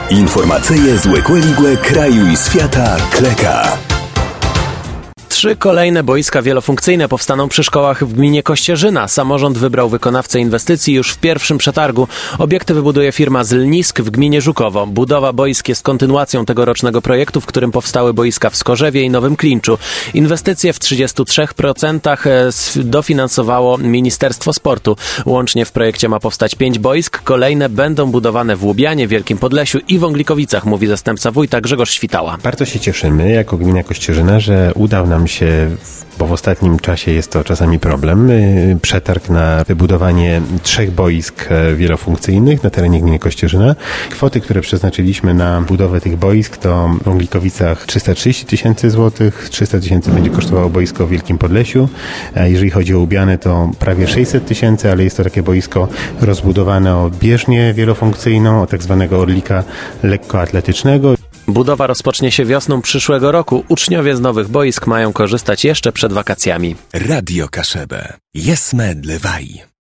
Informacyje z Łekłe kraju i świata Kleka. 3 kolejne boiska wielofunkcyjne powstaną przy szkołach w gminie Kościerzyna. Samorząd wybrał wykonawcę inwestycji już w pierwszym przetargu. Obiekty wybuduje firma z Lnisk w gminie Żukowo. Budowa boisk jest kontynuacją tegorocznego projektu, w którym powstały boiska w Skorzewie i Nowym Klinczu. Inwestycje w 33% dofinansowało Ministerstwo Sportu. Łącznie w projekcie ma powstać 5 boisk. Kolejne będą budowane w Łubianie, Wielkim Podlesiu i Wąglikowicach, mówi zastępca wójta Grzegorz Świtała. Bardzo się cieszymy jako gmina Kościerzyna, że udał nam się, bo w ostatnim czasie jest to czasami problem, przetarg na wybudowanie 3 boisk wielofunkcyjnych na terenie gminy Kościerzyna. Kwoty, które przeznaczyliśmy na budowę tych boisk, to w Wąglikowicach 330 tysięcy złotych, 300 tysięcy będzie kosztowało boisko w Wielkim Podlesiu. Jeżeli chodzi o Łubiany, to prawie 600 tysięcy, ale jest to takie boisko rozbudowane o bieżnię wielofunkcyjną, o tak zwanego orlika lekkoatletycznego. Budowa rozpocznie się wiosną przyszłego roku. Uczniowie z nowych boisk mają korzystać jeszcze przed wakacjami. Radio Kaszebę. Jesme dlewaj.